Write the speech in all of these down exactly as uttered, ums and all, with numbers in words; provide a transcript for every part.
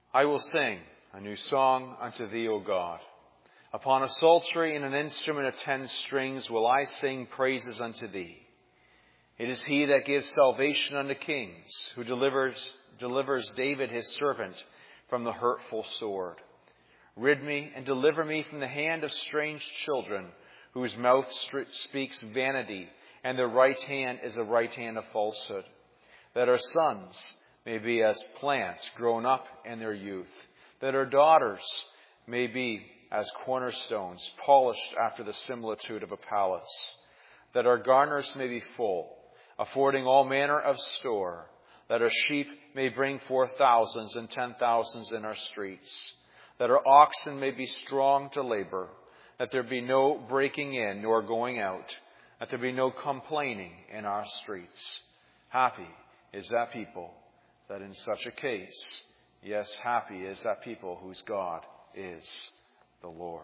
I will sing a new song unto thee, O God. Upon a psaltery and an instrument of ten strings will I sing praises unto thee. It is he that gives salvation unto kings, who delivers, delivers David his servant from the hurtful sword. Rid me and deliver me from the hand of strange children, whose mouth speaks vanity, and their right hand is a right hand of falsehood. That our sons may be as plants grown up in their youth, that our daughters may be as cornerstones, polished after the similitude of a palace, that our garners may be full, affording all manner of store, that our sheep may bring forth thousands and ten thousands in our streets, that our oxen may be strong to labor, that there be no breaking in nor going out, that there be no complaining in our streets. Happy is that people that in such a case, yes, happy is that people whose God is the Lord.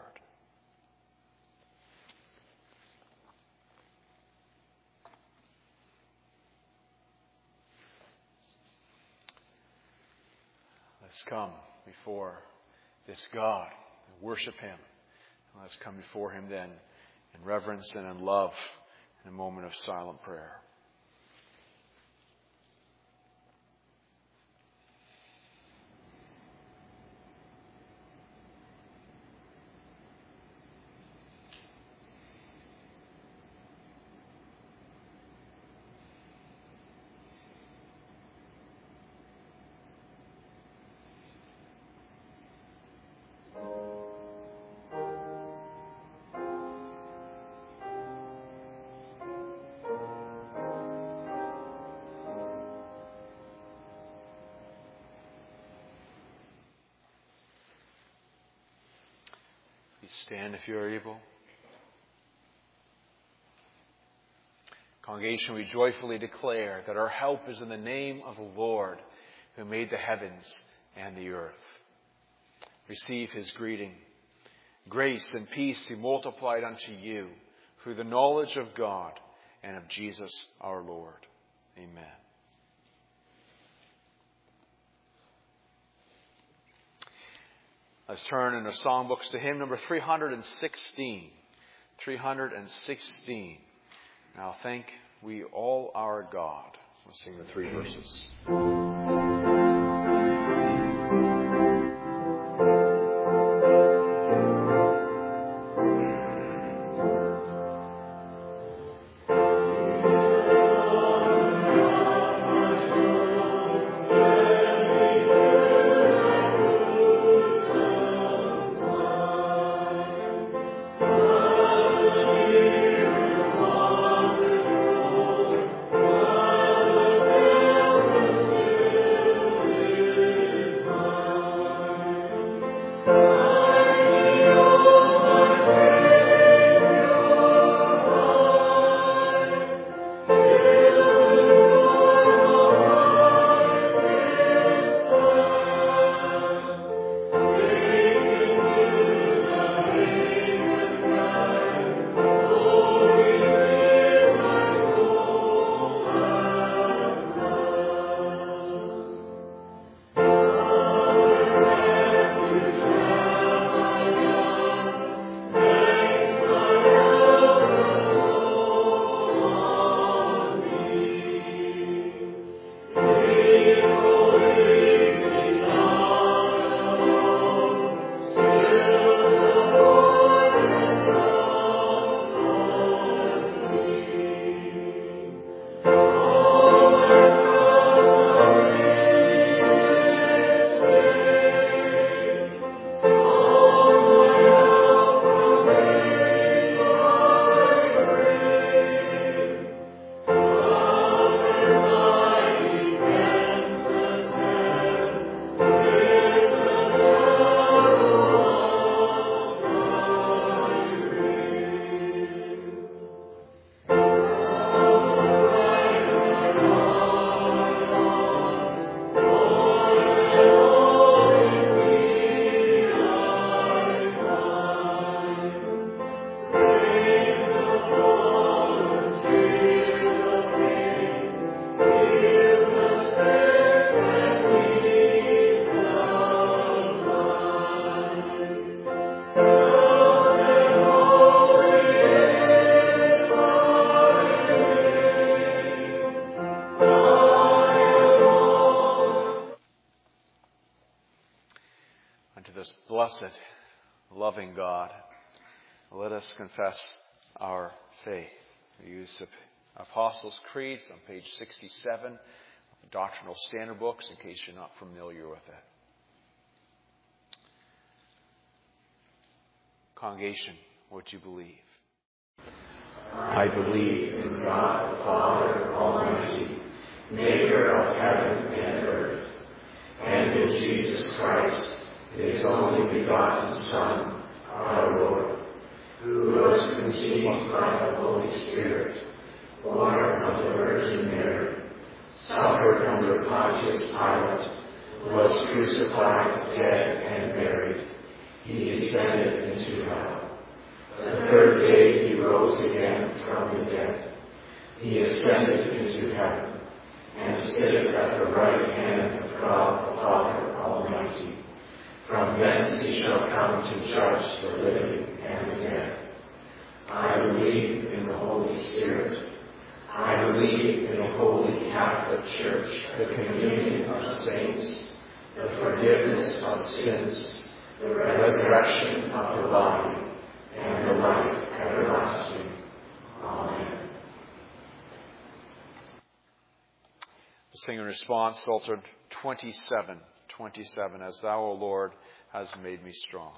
Let's come before this God and worship him. Let's come before him then in reverence and in love in a moment of silent prayer. Stand if you are able. Congregation, we joyfully declare that our help is in the name of the Lord, who made the heavens and the earth. Receive his greeting. Grace and peace be multiplied unto you through the knowledge of God and of Jesus our Lord. Amen. Let's turn in our songbooks to hymn number three hundred sixteen. three hundred sixteen. Now thank we all our God. We'll sing the three verses. Thank you. Let us confess our faith. We use the Apostles' Creed on page sixty-seven of the Doctrinal Standard Books, in case you're not familiar with it. Congregation, what do you believe? I believe in God the Father Almighty, maker of heaven and earth, and in Jesus Christ, his only begotten Son, our Lord, who was conceived by the Holy Spirit, born of the Virgin Mary, suffered under Pontius Pilate, was crucified, dead, and buried. He descended into hell. The third day he rose again from the dead. He ascended into heaven, and sitteth at the right hand of God the Father Almighty. From thence he shall come to judge the living and the dead. I believe in the Holy Spirit. I believe in the Holy Catholic Church, the communion of saints, the forgiveness of sins, the resurrection of the body, and the life everlasting. Amen. The sing in response, Psalter twenty-seven, twenty-seven, As thou, O Lord, hast made me strong.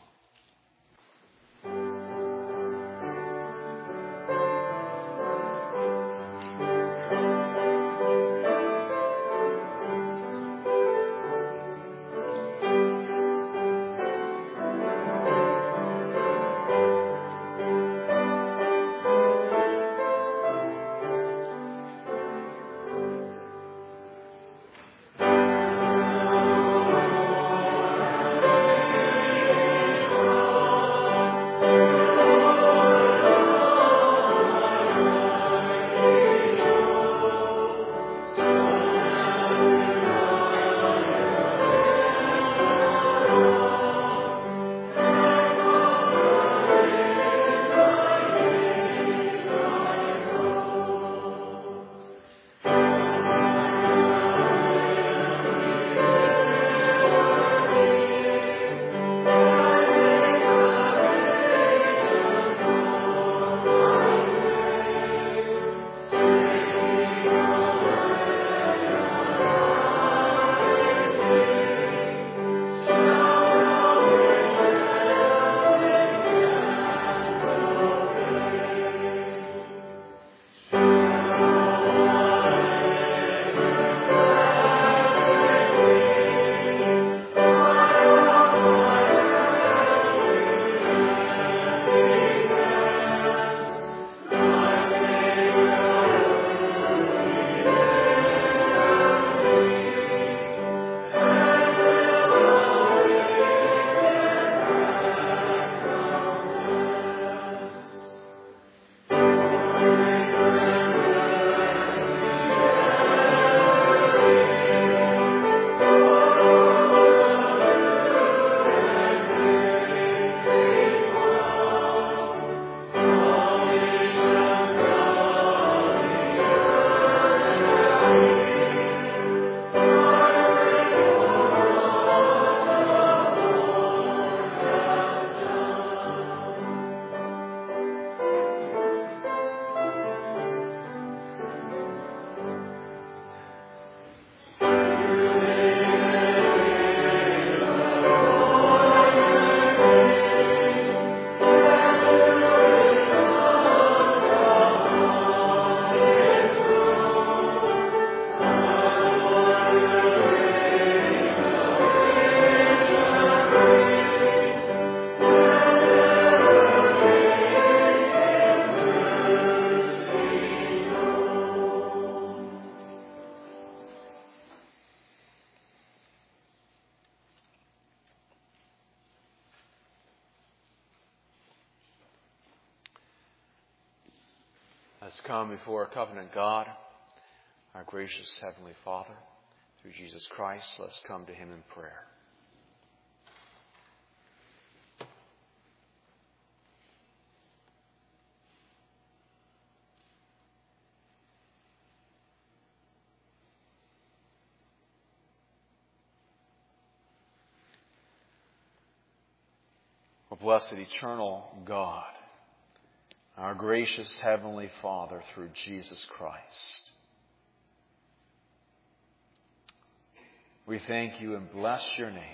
Let's come before our covenant God, our gracious Heavenly Father, through Jesus Christ. Let's come to Him in prayer. O blessed eternal God, our gracious Heavenly Father, through Jesus Christ, we thank you and bless your name,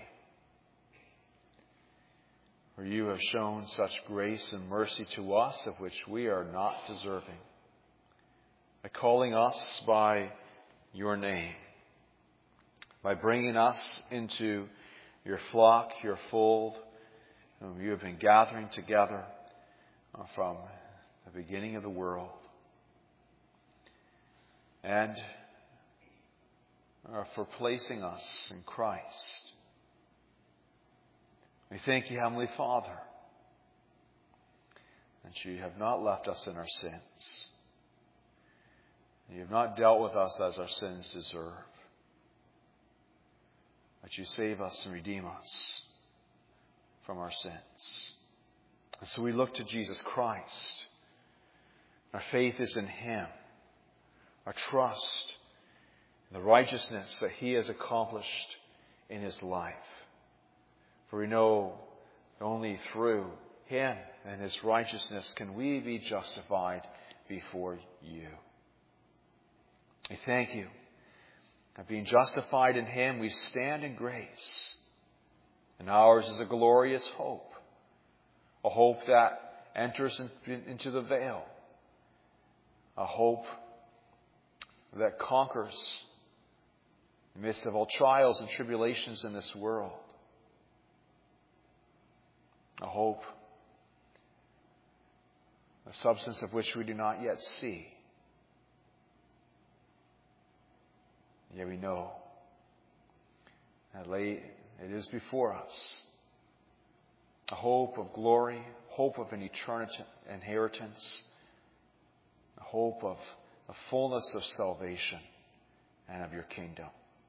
for you have shown such grace and mercy to us of which we are not deserving, by calling us by your name, by bringing us into your flock, your fold, whom you have been gathering together from the beginning of the world, and for placing us in Christ. We thank you, Heavenly Father, that you have not left us in our sins. You have not dealt with us as our sins deserve. That you save us and redeem us from our sins. And so we look to Jesus Christ. Our faith is in Him. Our trust in the righteousness that He has accomplished in His life. For we know only through Him and His righteousness can we be justified before you. We thank you that being justified in Him, we stand in grace. And ours is a glorious hope. A hope that enters in, into the veil. A hope that conquers in the midst of all trials and tribulations in this world. A hope, the substance of which we do not yet see. Yet we know that late it is before us. A hope of glory, hope of an eternal inheritance, a hope of the fullness of salvation and of your kingdom.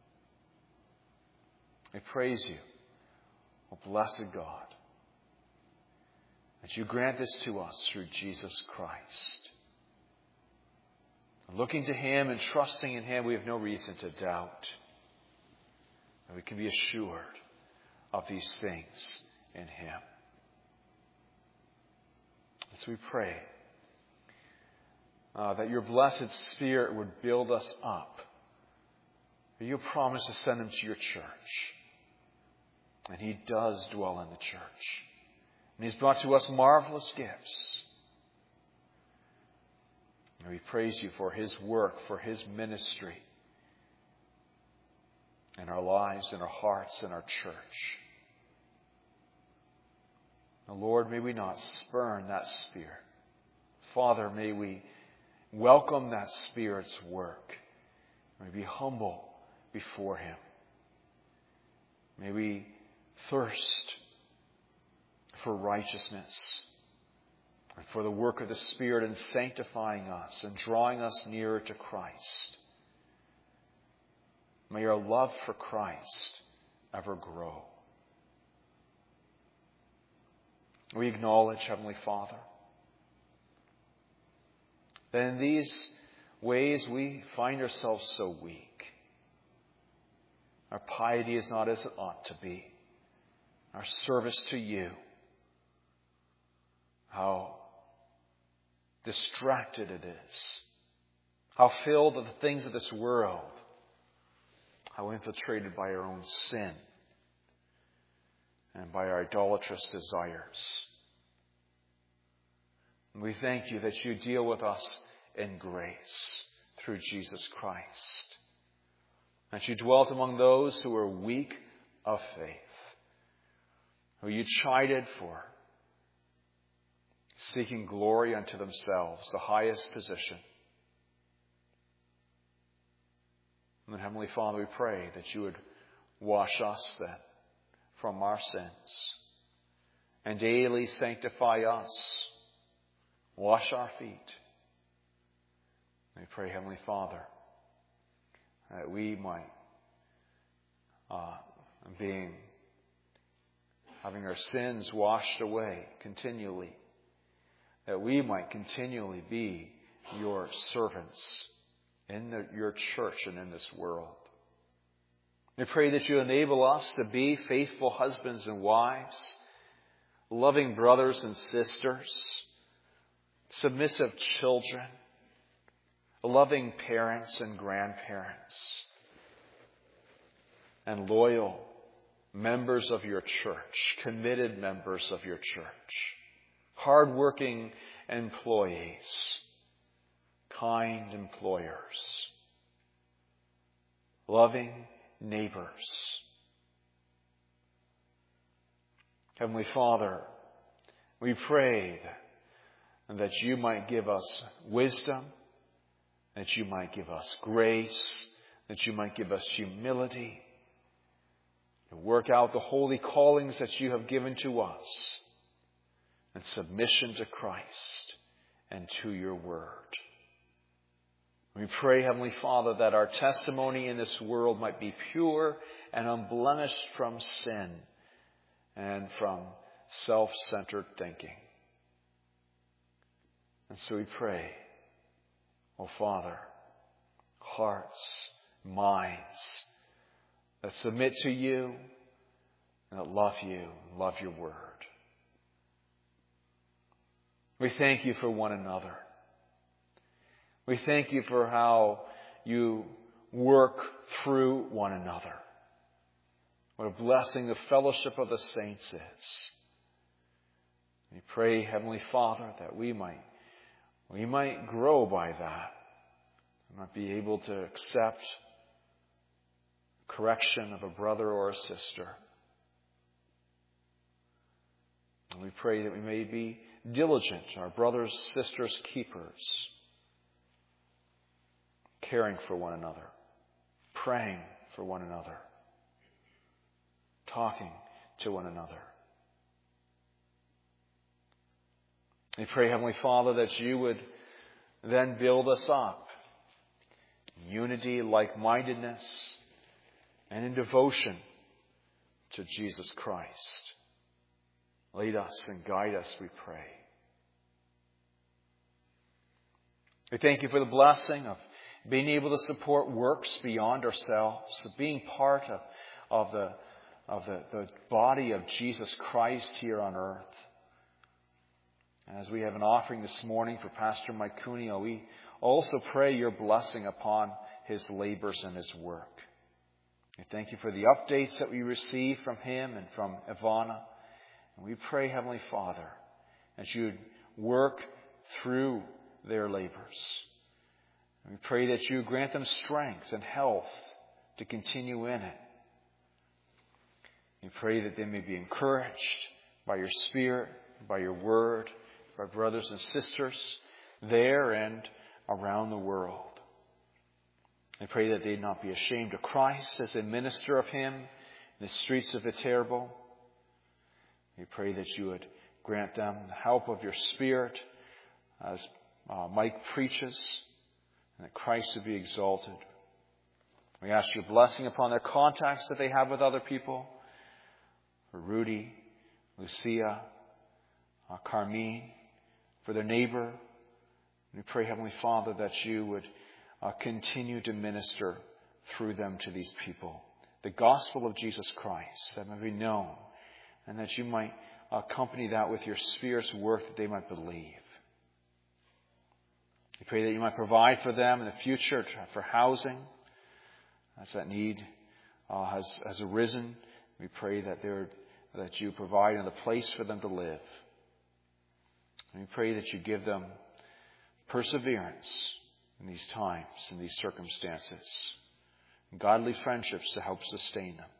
We praise you, O blessed God, that you grant this to us through Jesus Christ. Looking to Him and trusting in Him, we have no reason to doubt. And we can be assured of these things in Him. As we pray uh, that your blessed Spirit would build us up. You promise to send Him to your church. And He does dwell in the church. And He's brought to us marvelous gifts. And we praise you for His work, for His ministry in our lives, in our hearts, in our church. Now, Lord, may we not spurn that Spirit. Father, may we welcome that Spirit's work. May we be humble before Him. May we thirst for righteousness and for the work of the Spirit in sanctifying us and drawing us nearer to Christ. May our love for Christ ever grow. We acknowledge, Heavenly Father, that in these ways we find ourselves so weak. Our piety is not as it ought to be. Our service to you, how distracted it is, how filled with the things of this world, how infiltrated by our own sin and by our idolatrous desires. And we thank you that you deal with us in grace through Jesus Christ. That you dwelt among those who were weak of faith, who you chided for seeking glory unto themselves, the highest position. And then, Heavenly Father, we pray that you would wash us then from our sins and daily sanctify us, wash our feet. And we pray, Heavenly Father, that we might, uh, being, having our sins washed away continually, that we might continually be your servants in the, your church and in this world. We pray that you enable us to be faithful husbands and wives, loving brothers and sisters, submissive children, loving parents and grandparents, and loyal members of your church, committed members of your church, hardworking employees, kind employers, loving neighbors. Heavenly Father, we pray that you might give us wisdom, that you might give us grace, that you might give us humility, to work out the holy callings that you have given to us, and submission to Christ and to your word. We pray, Heavenly Father, that our testimony in this world might be pure and unblemished from sin and from self-centered thinking. And so we pray, O Father, hearts, minds that submit to you and that love you and love your word. We thank you for one another. We thank you for how you work through one another. What a blessing the fellowship of the saints is. We pray, Heavenly Father, that we might, we might grow by that. We might be able to accept correction of a brother or a sister. And we pray that we may be diligent, our brothers, sisters, keepers, caring for one another, praying for one another, talking to one another. We pray, Heavenly Father, that you would then build us up in unity, like-mindedness, and in devotion to Jesus Christ. Lead us and guide us, we pray. We thank you for the blessing of being able to support works beyond ourselves, of being part of, of, the, of the, the body of Jesus Christ here on earth. And as we have an offering this morning for Pastor Mike Cuneo, we also pray your blessing upon his labors and his work. We thank you for the updates that we receive from him and from Ivana. And we pray, Heavenly Father, that you would work through their labors. And we pray that you grant them strength and health to continue in it. We pray that they may be encouraged by your Spirit, by your word, by brothers and sisters there and around the world. I pray that they not be ashamed of Christ as a minister of him in the streets of Viterbo. We pray that you would grant them the help of your Spirit as uh, Mike preaches, and that Christ would be exalted. We ask your blessing upon their contacts that they have with other people. For Rudy, Lucia, uh, Carmine, for their neighbor. We pray, Heavenly Father, that you would uh, continue to minister through them to these people. The gospel of Jesus Christ that may be known, and that you might accompany that with your Spirit's work that they might believe. We pray that you might provide for them in the future for housing as that need uh, has, has arisen. We pray that there that you provide another place for them to live. And we pray that you give them perseverance in these times, in these circumstances, and godly friendships to help sustain them.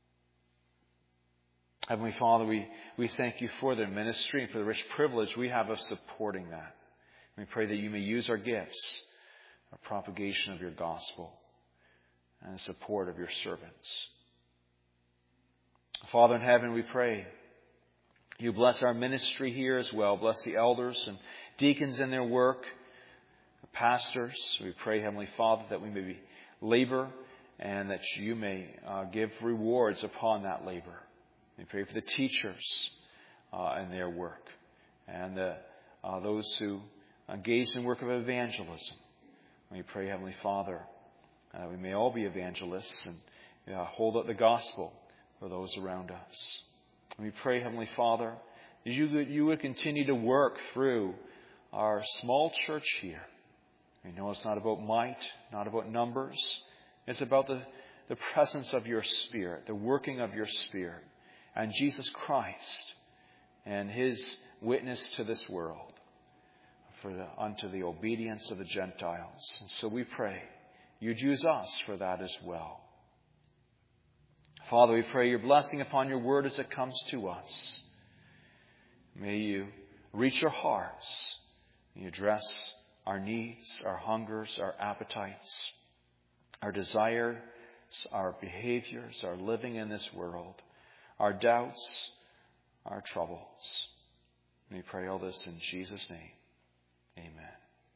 Heavenly Father, we, we thank you for their ministry and for the rich privilege we have of supporting that. We pray that you may use our gifts, our propagation of your gospel, and the support of your servants. Father in heaven, we pray you bless our ministry here as well. Bless the elders and deacons in their work, the pastors. We pray, Heavenly Father, that we may be labor and that you may uh, give rewards upon that labor. We pray for the teachers uh, and their work, and the, uh, those who engage in work of evangelism. We pray, Heavenly Father, uh, we may all be evangelists and uh, hold up the gospel for those around us. And we pray, Heavenly Father, that you, you would continue to work through our small church here. We know it's not about might, not about numbers. It's about the, the presence of your Spirit, the working of your Spirit, and Jesus Christ and His witness to this world for the, unto the obedience of the Gentiles. And so we pray you'd use us for that as well. Father, we pray your blessing upon your word as it comes to us. May you reach our hearts. May you address our needs, our hungers, our appetites, our desires, our behaviors, our living in this world, our doubts, our troubles. We pray all this in Jesus' name. Amen.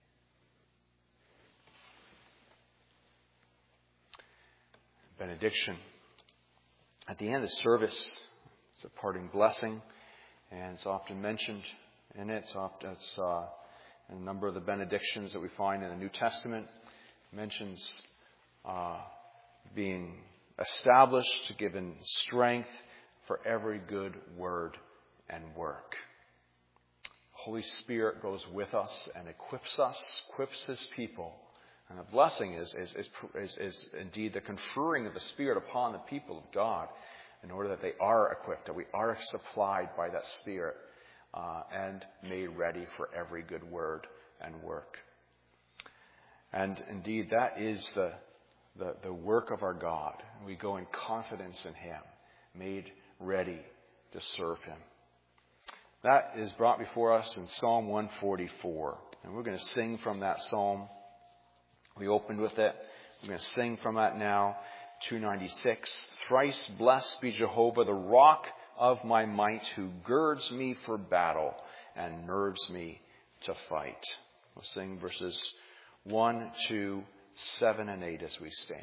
Benediction. At the end of the service, it's a parting blessing, and it's often mentioned in it. It's, often, it's uh, in a number of the benedictions that we find in the New Testament. It mentions uh, being established, given strength for every good word and work. Holy Spirit goes with us and equips us, equips His people. And the blessing is, is, is, is, is indeed the conferring of the Spirit upon the people of God in order that they are equipped, that we are supplied by that Spirit uh, and made ready for every good word and work. And indeed, that is the, the, the work of our God. We go in confidence in Him, made ready to serve Him. That is brought before us in Psalm one forty-four. And we're going to sing from that psalm. We opened with it. We're going to sing from that now. two ninety-six. Thrice blessed be Jehovah, the rock of my might, who girds me for battle and nerves me to fight. We'll sing verses one, two, seven, and eight as we stand.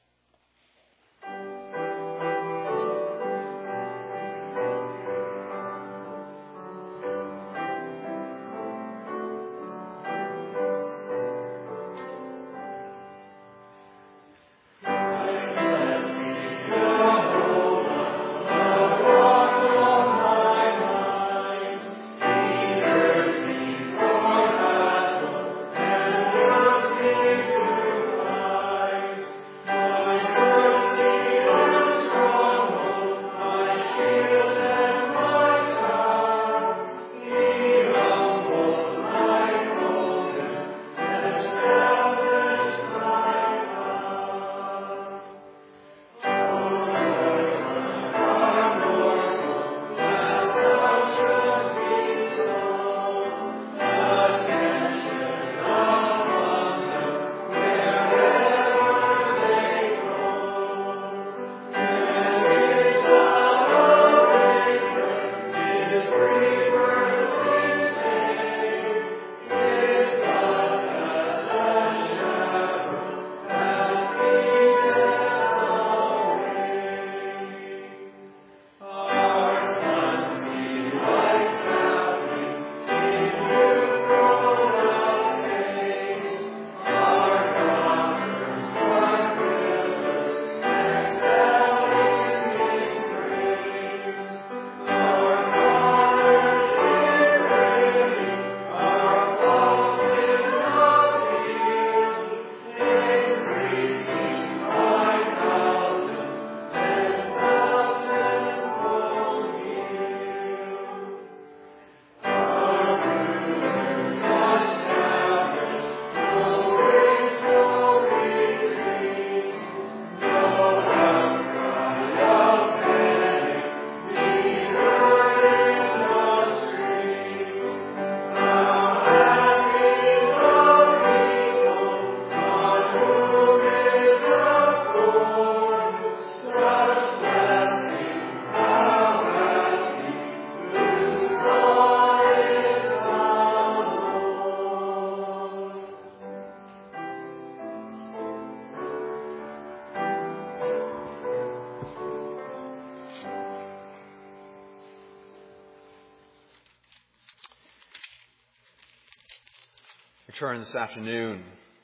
Turn this afternoon,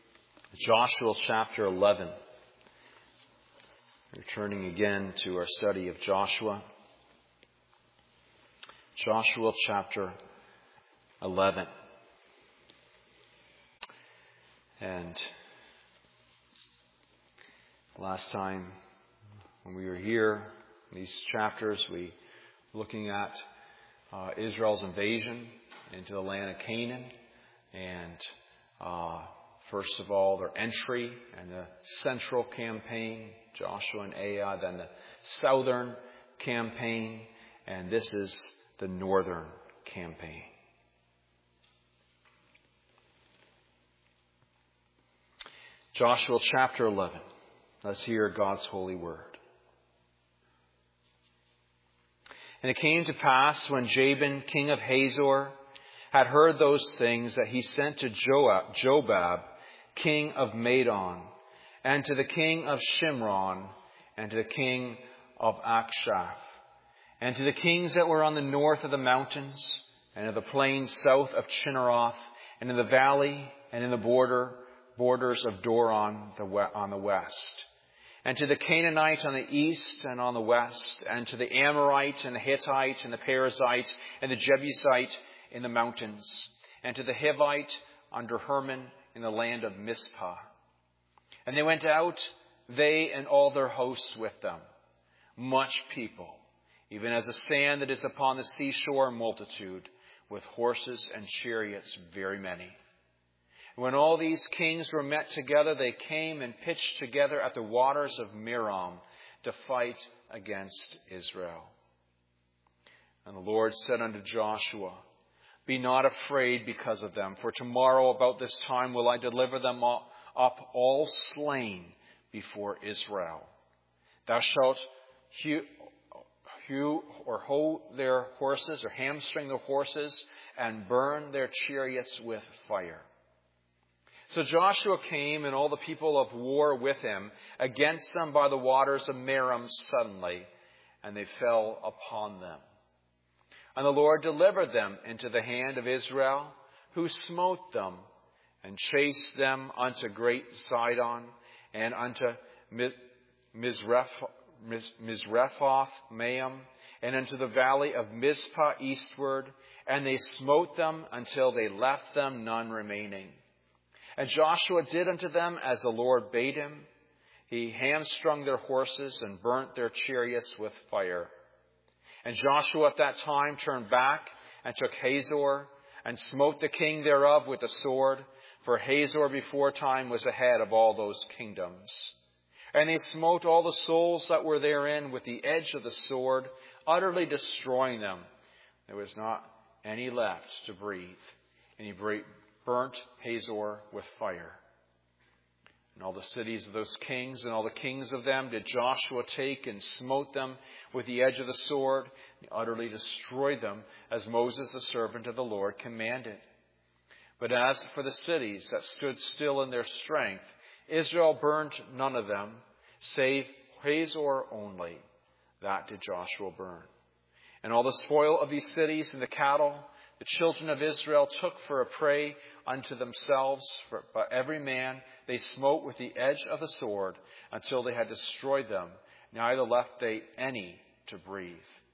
Joshua chapter eleven. Returning again to our study of Joshua. Joshua chapter eleven. And last time when we were here, these chapters, we were looking at uh, Israel's invasion into the land of Canaan. And uh, first of all, their entry and the central campaign, Joshua and Ai, then the southern campaign, and this is the northern campaign. Joshua chapter eleven. Let's hear God's holy word. And it came to pass when Jabin, king of Hazor, had heard those things, that he sent to Joab, Jobab, king of Madon, and to the king of Shimron, and to the king of Akshaph, and to the kings that were on the north of the mountains, and of the plains south of Chinneroth, and in the valley, and in the border borders of Doron the, on the west, and to the Canaanite on the east and on the west, and to the Amorite and the Hittite and the Perizzite and the Jebusite in the mountains, and to the Hivite under Hermon in the land of Mizpah. And they went out, they and all their hosts with them, much people, even as the sand that is upon the seashore, multitude, with horses and chariots very many. When all these kings were met together, they came and pitched together at the waters of Merom to fight against Israel. And the Lord said unto Joshua, Be not afraid because of them, for tomorrow about this time will I deliver them up all slain before Israel. Thou shalt hew, hew or hoe their horses, or hamstring their horses, and burn their chariots with fire. So Joshua came, and all the people of war with him, against them by the waters of Merom suddenly, and they fell upon them. And the Lord delivered them into the hand of Israel, who smote them, and chased them unto great Sidon, and unto Mizrephoth Maim, and unto the valley of Mizpah eastward, and they smote them until they left them none remaining. And Joshua did unto them as the Lord bade him. He hamstrung their horses and burnt their chariots with fire. And Joshua at that time turned back and took Hazor, and smote the king thereof with the sword, for Hazor before time was ahead of all those kingdoms. And they smote all the souls that were therein with the edge of the sword, utterly destroying them. There was not any left to breathe. And he burnt Hazor with fire. And all the cities of those kings and all the kings of them did Joshua take, and smote them with the edge of the sword, and utterly destroyed them, as Moses the servant of the Lord commanded. But as for the cities that stood still in their strength, Israel burnt none of them, save Hazor only. That did Joshua burn. And all the spoil of these cities and the cattle, the children of Israel took for a prey unto themselves, for by every man they smote with the edge of the sword until they had destroyed them, neither left they any to breathe.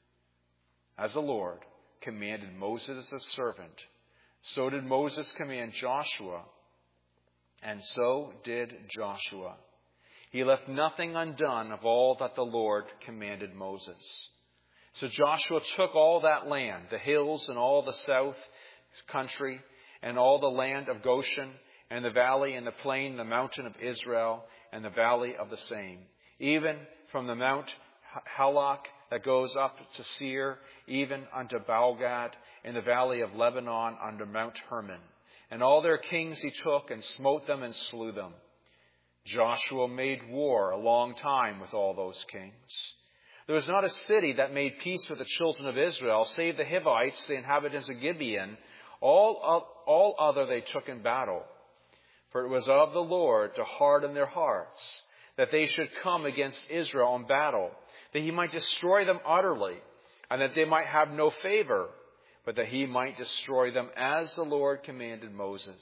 As the Lord commanded Moses as a servant, so did Moses command Joshua, and so did Joshua. He left nothing undone of all that the Lord commanded Moses. So Joshua took all that land, the hills and all the south country, and all the land of Goshen, and the valley and the plain, the mountain of Israel, and the valley of the same, even from the Mount Halak that goes up to Seir, even unto Baalgad, in the valley of Lebanon under Mount Hermon. And all their kings he took, and smote them and slew them. Joshua made war a long time with all those kings. There was not a city that made peace with the children of Israel, save the Hivites, the inhabitants of Gibeon. All, all other they took in battle. For it was of the Lord to harden their hearts, that they should come against Israel in battle, that he might destroy them utterly, and that they might have no favor, but that he might destroy them as the Lord commanded Moses.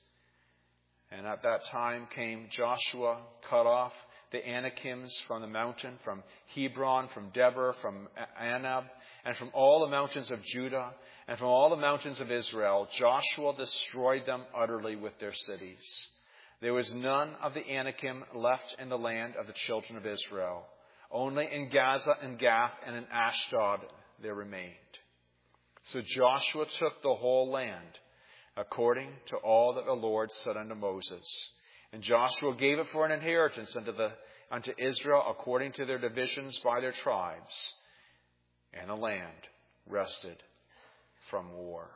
And at that time came Joshua, cut off the Anakims from the mountain, from Hebron, from Debir, from Anab, and from all the mountains of Judah, and from all the mountains of Israel. Joshua destroyed them utterly with their cities. There was none of the Anakim left in the land of the children of Israel. Only in Gaza and Gath and in Ashdod there remained. So Joshua took the whole land, according to all that the Lord said unto Moses. And Joshua gave it for an inheritance unto, the, unto Israel according to their divisions by their tribes. And the land rested from war.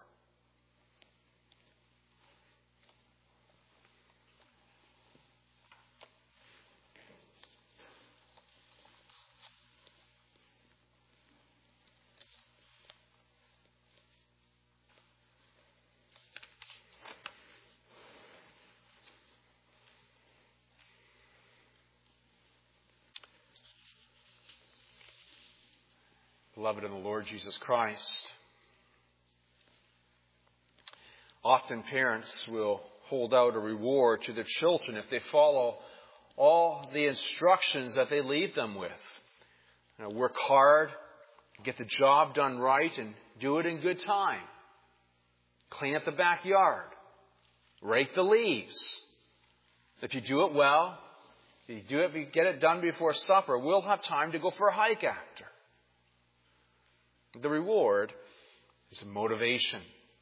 Beloved in the Lord Jesus Christ, often parents will hold out a reward to their children if they follow all the instructions that they leave them with. You know, work hard, get the job done right, and do it in good time. Clean up the backyard. Rake the leaves. If you do it well, if you do it, if you get it done before supper, we'll have time to go for a hike after. The reward is a motivation.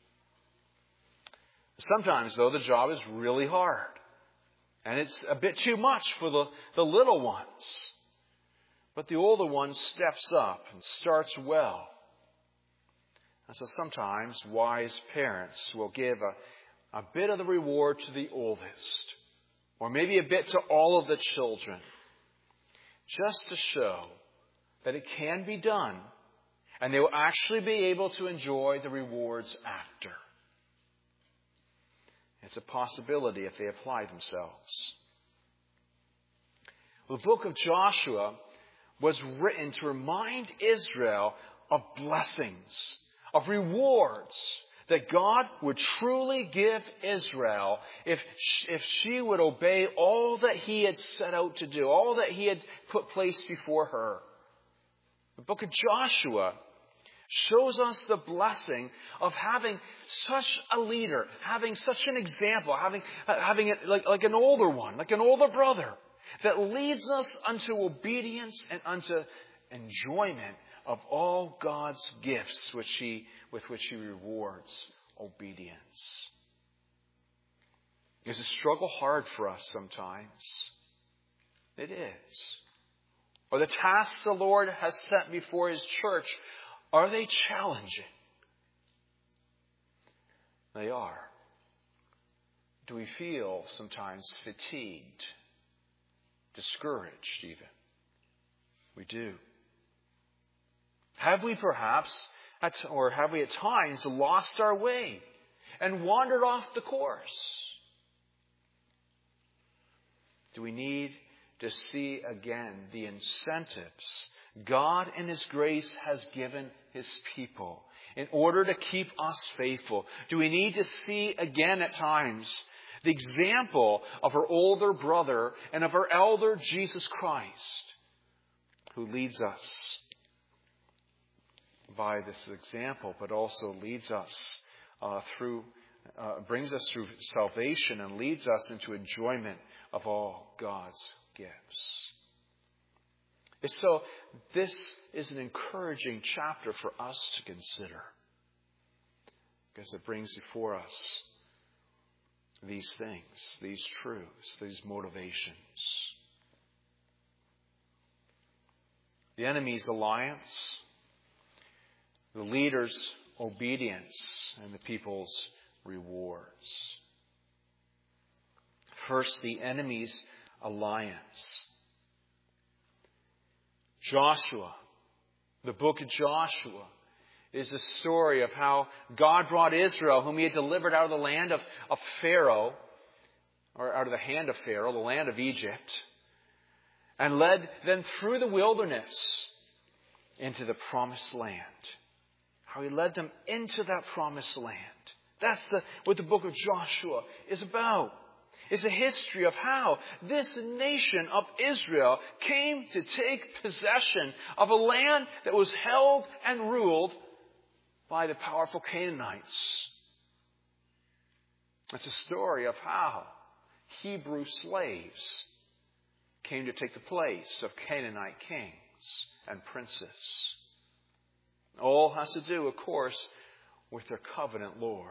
Sometimes, though, the job is really hard. And it's a bit too much for the, the little ones. But the older one steps up and starts well. And so sometimes wise parents will give a, a bit of the reward to the oldest. Or maybe a bit to all of the children. Just to show that it can be done. And they will actually be able to enjoy the rewards after. It's a possibility if they apply themselves. The book of Joshua was written to remind Israel of blessings, of rewards that God would truly give Israel if, if she would obey all that He had set out to do, all that He had put placed before her. The book of Joshua shows us the blessing of having such a leader, having such an example, having having it like, like an older one, like an older brother, that leads us unto obedience and unto enjoyment of all God's gifts which He with which He rewards obedience. Is the struggle hard for us sometimes? It is. Or the tasks the Lord has set before His church, are they challenging? They are. Do we feel sometimes fatigued, discouraged even? We do. Have we perhaps, at, or have we at times lost our way and wandered off the course? Do we need to see again the incentives God in His grace has given His people in order to keep us faithful? Do we need to see again at times the example of our older brother and of our elder Jesus Christ, who leads us by this example, but also leads us uh, through, uh, brings us through salvation and leads us into enjoyment of all God's gifts? And so this is an encouraging chapter for us to consider, because it brings before us these things, these truths, these motivations. The enemy's alliance, the leader's obedience, and the people's rewards. First, the enemy's alliance. Joshua, the book of Joshua, is a story of how God brought Israel, whom He had delivered out of the land of, of Pharaoh, or out of the hand of Pharaoh, the land of Egypt, and led them through the wilderness into the promised land. How He led them into that promised land. That's the, what the book of Joshua is about. It's a history of how this nation of Israel came to take possession of a land that was held and ruled by the powerful Canaanites. It's a story of how Hebrew slaves came to take the place of Canaanite kings and princes. All has to do, of course, with their covenant Lord.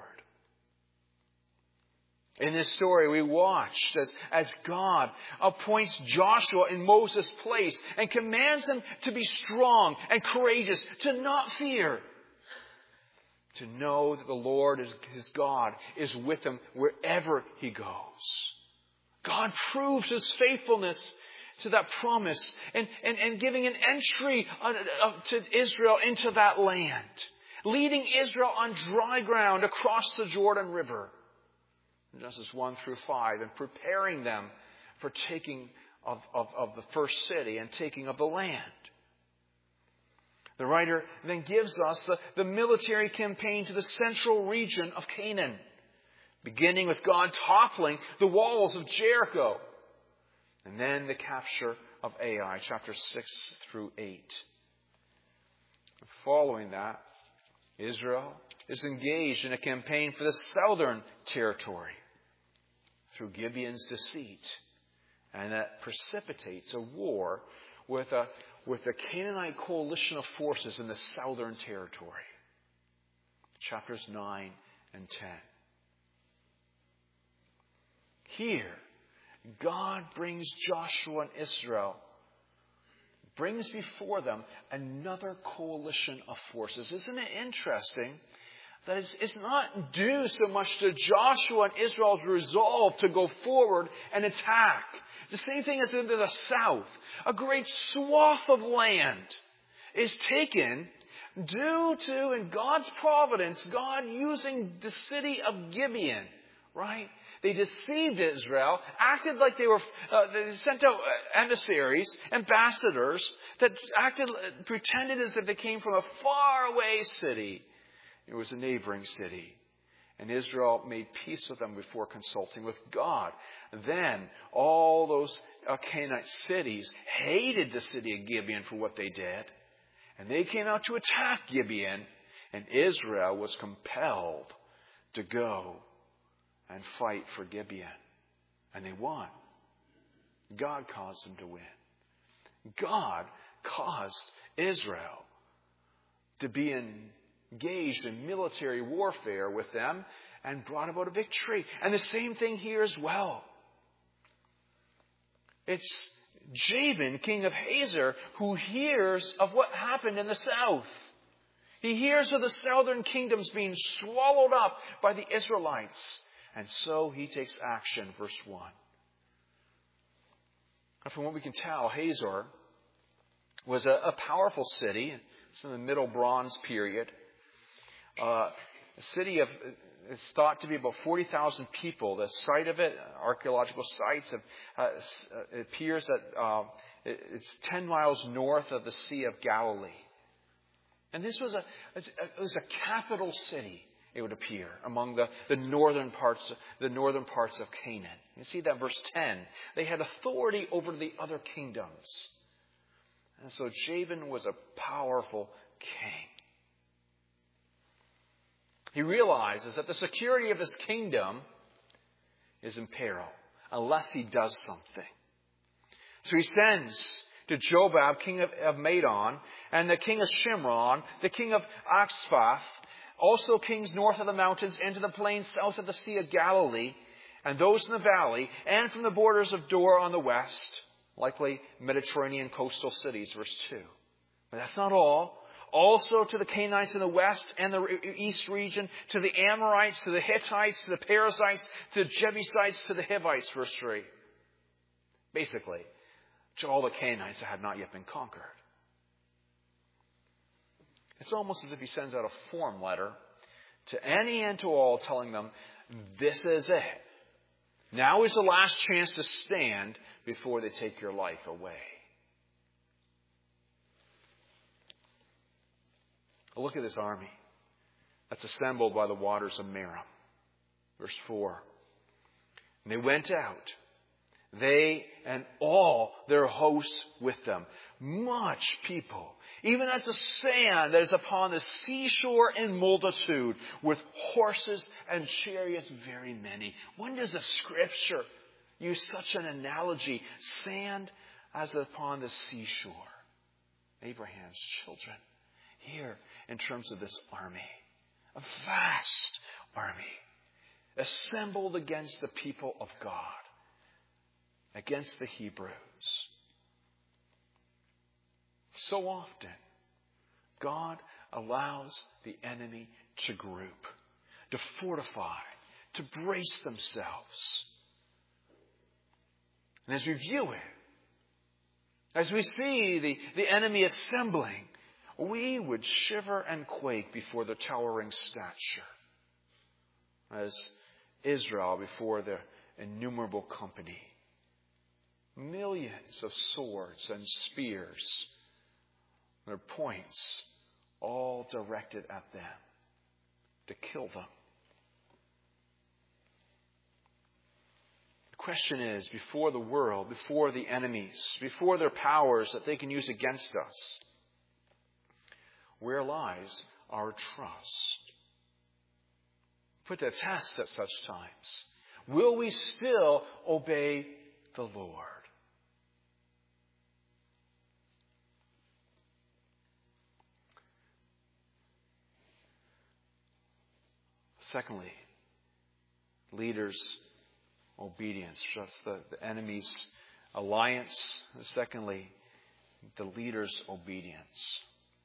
In this story, we watched as, as God appoints Joshua in Moses' place and commands him to be strong and courageous, to not fear, to know that the Lord, is, his God, is with him wherever he goes. God proves his faithfulness to that promise and, and, and giving an entry to Israel into that land, leading Israel on dry ground across the Jordan River. Genesis one through five, and preparing them for taking of, of, of the first city and taking of the land. The writer then gives us the, the military campaign to the central region of Canaan, beginning with God toppling the walls of Jericho, and then the capture of Ai, chapters six through eight. Following that, Israel is engaged in a campaign for the southern territory through Gibeon's deceit. And that precipitates a war with a, with a Canaanite coalition of forces in the southern territory. Chapters nine and ten. Here, God brings Joshua and Israel, brings before them another coalition of forces. Isn't it interesting that it's, it's not due so much to Joshua and Israel's resolve to go forward and attack. It's the same thing as in the south. A great swath of land is taken due to, in God's providence, God using the city of Gibeon, right? They deceived Israel, acted like they were, uh, they sent out emissaries, ambassadors, that acted, pretended as if they came from a faraway city. It was a neighboring city. And Israel made peace with them before consulting with God. Then all those uh, Canaanite cities hated the city of Gibeon for what they did. And they came out to attack Gibeon. And Israel was compelled to go and fight for Gibeon. And they won. God caused them to win. God caused Israel to be engaged in military warfare with them and brought about a victory. And the same thing here as well. It's Jabin, king of Hazor, who hears of what happened in the south. He hears of the southern kingdoms being swallowed up by the Israelites. And so he takes action, verse one. And from what we can tell, Hazor was a, a powerful city. It's in the Middle Bronze period. Uh, a city of, it's thought to be about forty thousand people. The site of it, archaeological sites, of, uh, it appears that uh, it, it's ten miles north of the Sea of Galilee. And this was a, it was a capital city. It would appear among the, the northern parts, the northern parts of Canaan. You see that verse ten. They had authority over the other kingdoms. And so Jabin was a powerful king. He realizes that the security of his kingdom is in peril unless he does something. So he sends to Jobab, king of, of Madon, and the king of Shimron, the king of Axphath, also kings north of the mountains, into the plains south of the Sea of Galilee, and those in the valley, and from the borders of Dor on the west, likely Mediterranean coastal cities, verse two. But that's not all. Also to the Canaanites in the west and the east region, to the Amorites, to the Hittites, to the Perizzites, to the Jebusites, to the Hivites, verse three. Basically, to all the Canaanites that had not yet been conquered. It's almost as if he sends out a form letter to any and to all telling them, this is it. Now is the last chance to stand before they take your life away. Look at this army that's assembled by the waters of Merom. Verse four. And they went out, they and all their hosts with them. Much people, even as the sand that is upon the seashore in multitude, with horses and chariots very many. When does the scripture use such an analogy. Sand as upon the seashore. Abraham's children. Here, in terms of this army. A vast army. Assembled against the people of God. Against the Hebrews. So often, God allows the enemy to group, to fortify, to brace themselves. And as we view it, as we see the, the enemy assembling, we would shiver and quake before the towering stature. As Israel before their innumerable company. Millions of swords and spears, their points all directed at them to kill them. The question is, before the world, before the enemies, before their powers that they can use against us, where lies our trust? Put to test at such times. Will we still obey the Lord? Secondly, leaders' obedience. That's the, the enemy's alliance. Secondly, the leader's obedience.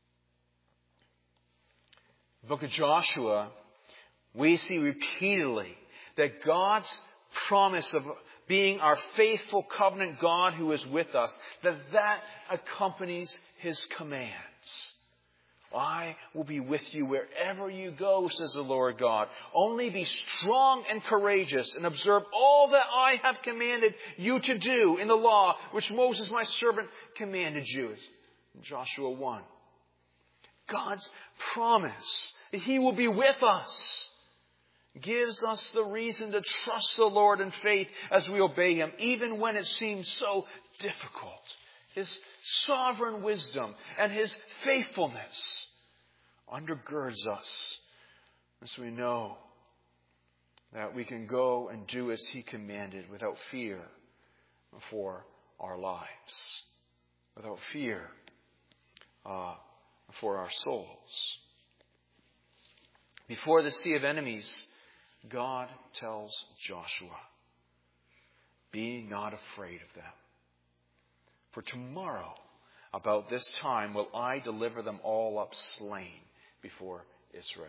The book of Joshua, we see repeatedly that God's promise of being our faithful covenant God who is with us, that that accompanies His commands. I will be with you wherever you go, says the Lord God. Only be strong and courageous and observe all that I have commanded you to do in the law, which Moses my servant commanded you. In Joshua one. God's promise that He will be with us gives us the reason to trust the Lord in faith as we obey Him, even when it seems so difficult. His sovereign wisdom and His faithfulness undergirds us as we know that we can go and do as He commanded without fear for our lives, without fear uh, for our souls. Before the sea of enemies, God tells Joshua, be not afraid of them. For tomorrow, about this time, will I deliver them all up slain before Israel.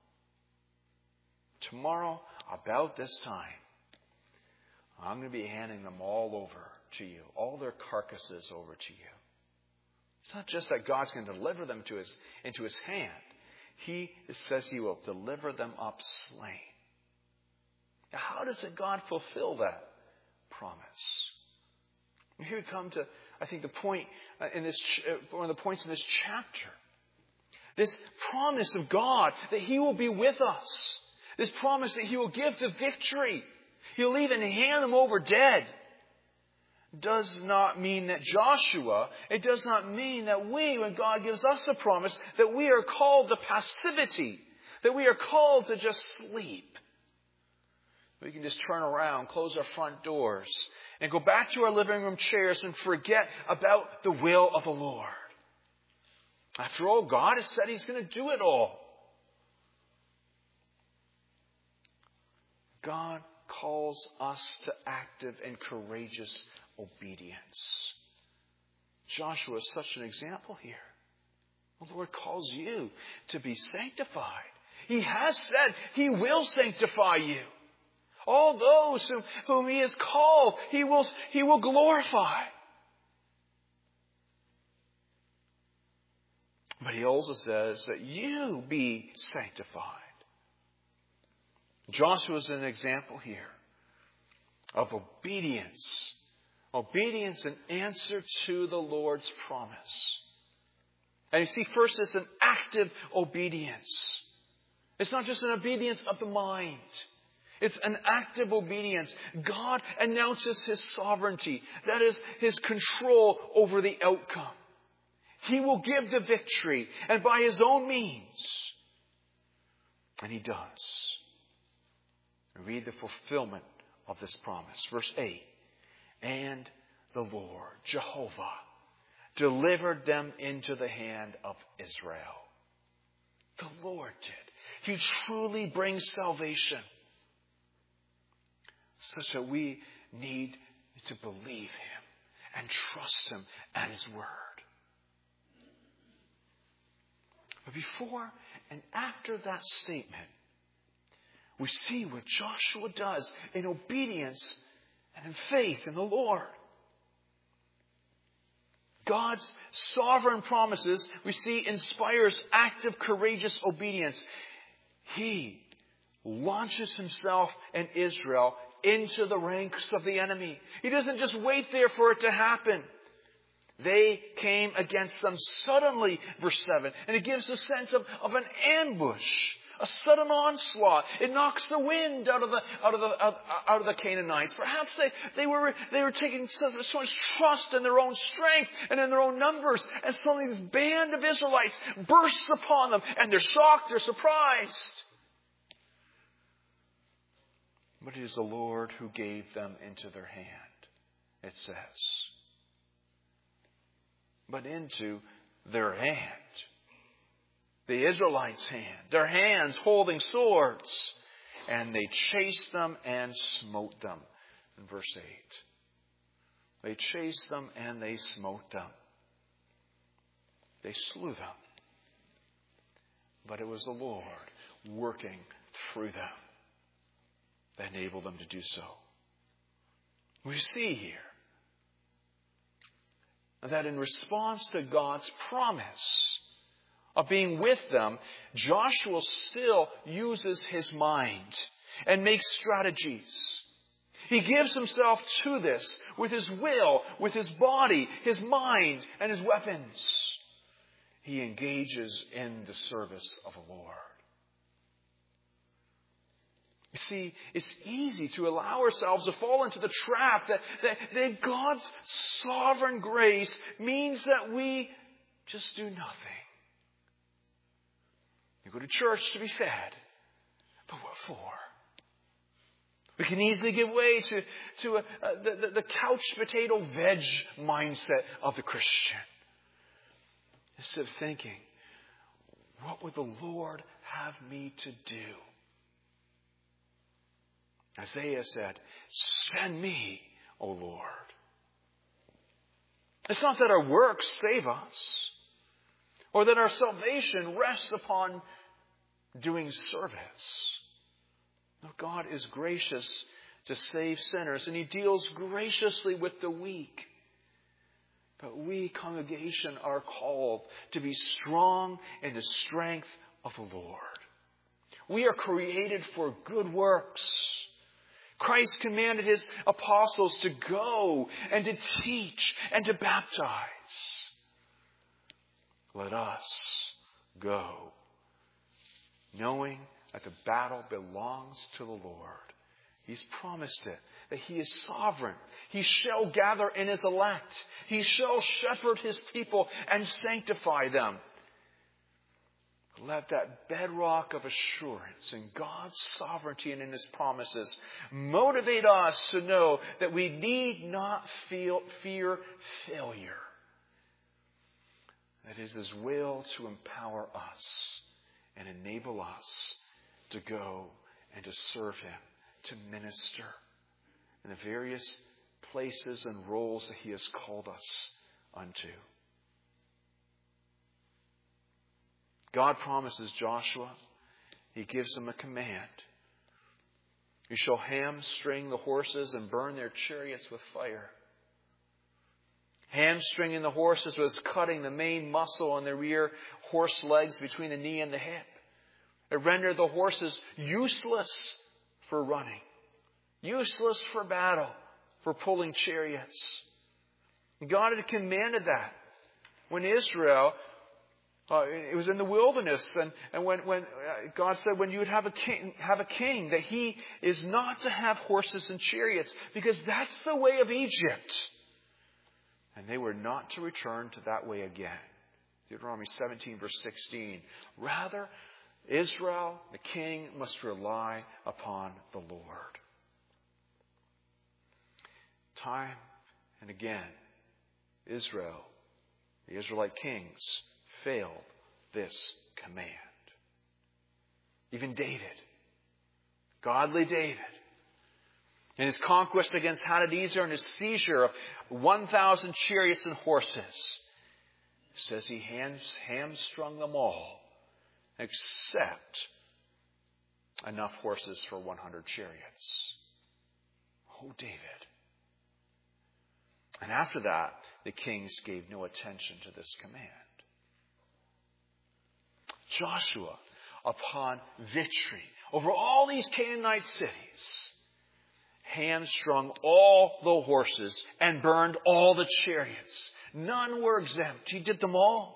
Tomorrow, about this time, I'm going to be handing them all over to you, all their carcasses over to you. It's not just that God's going to deliver them to his, into His hand. He says He will deliver them up slain. Now, how does God fulfill that promise? Here we come to, I think, the point in this, one of the points in this chapter. This promise of God that He will be with us. This promise that He will give the victory. He'll even hand them over dead. Does not mean that Joshua, it does not mean that we, when God gives us a promise, that we are called to passivity. That we are called to just sleep. We can just turn around, close our front doors, and go back to our living room chairs and forget about the will of the Lord. After all, God has said He's going to do it all. God calls us to active and courageous obedience. Joshua is such an example here. The Lord calls you to be sanctified. He has said He will sanctify you. All those whom, whom He has called, He will, He will glorify. But He also says that you be sanctified. Joshua is an example here of obedience. Obedience in answer to the Lord's promise. And you see, first it's an active obedience. It's not just an obedience of the mind. It's an active obedience. God announces His sovereignty. That is His control over the outcome. He will give the victory, and by His own means. And He does. Read the fulfillment of this promise. Verse eight. And the Lord, Jehovah, delivered them into the hand of Israel. The Lord did. He truly brings salvation. Such that we need to believe Him and trust Him and His Word. But before and after that statement, we see what Joshua does in obedience and in faith in the Lord. God's sovereign promises, we see, inspires active, courageous obedience. He launches himself and Israel into the ranks of the enemy. He doesn't just wait there for it to happen. They came against them suddenly, verse seven. And it gives a sense of, of an ambush, a sudden onslaught. It knocks the wind out of the out of the out, out of the Canaanites. Perhaps they, they were they were taking so, so much trust in their own strength and in their own numbers. And suddenly this band of Israelites bursts upon them, and they're shocked, they're surprised. But it is the Lord who gave them into their hand, it says. But into their hand. The Israelites' hand. Their hands holding swords. And they chased them and smote them. In verse eight. They chased them and they smote them. They slew them. But it was the Lord working through them that enabled them to do so. We see here that in response to God's promise of being with them, Joshua still uses his mind and makes strategies. He gives himself to this with his will, with his body, his mind, and his weapons. He engages in the service of the Lord. You see, it's easy to allow ourselves to fall into the trap that, that, that God's sovereign grace means that we just do nothing. You go to church to be fed, but what for? We can easily give way to, to a, a, the, the couch potato veg mindset of the Christian. Instead of thinking, what would the Lord have me to do? Isaiah said, send me, O Lord. It's not that our works save us, or that our salvation rests upon doing service. No, God is gracious to save sinners, and He deals graciously with the weak. But we, congregation, are called to be strong in the strength of the Lord. We are created for good works. Christ commanded His apostles to go and to teach and to baptize. Let us go, knowing that the battle belongs to the Lord. He's promised it, that He is sovereign. He shall gather in His elect. He shall shepherd His people and sanctify them. Let that bedrock of assurance in God's sovereignty and in His promises motivate us to know that we need not feel, fear failure. That it is His will to empower us and enable us to go and to serve Him, to minister in the various places and roles that He has called us unto. God promises Joshua, He gives him a command. You shall hamstring the horses and burn their chariots with fire. Hamstringing the horses was cutting the main muscle on the rear horse legs between the knee and the hip. It rendered the horses useless for running, useless for battle, for pulling chariots. God had commanded that when Israel, uh, it was in the wilderness, and, and when, when uh, God said when you would have a king, have a king, that he is not to have horses and chariots, because that's the way of Egypt. And they were not to return to that way again. Deuteronomy seventeen, verse sixteen. Rather, Israel, the king, must rely upon the Lord. Time And again, Israel, the Israelite kings, failed this command. Even David, godly David, in his conquest against Hadadezer and his seizure of one thousand chariots and horses, says he hams, hamstrung them all except enough horses for one hundred chariots. Oh, David. And after that, the kings gave no attention to this command. Joshua, upon victory over all these Canaanite cities, hamstrung all the horses and burned all the chariots. None were exempt. He did them all.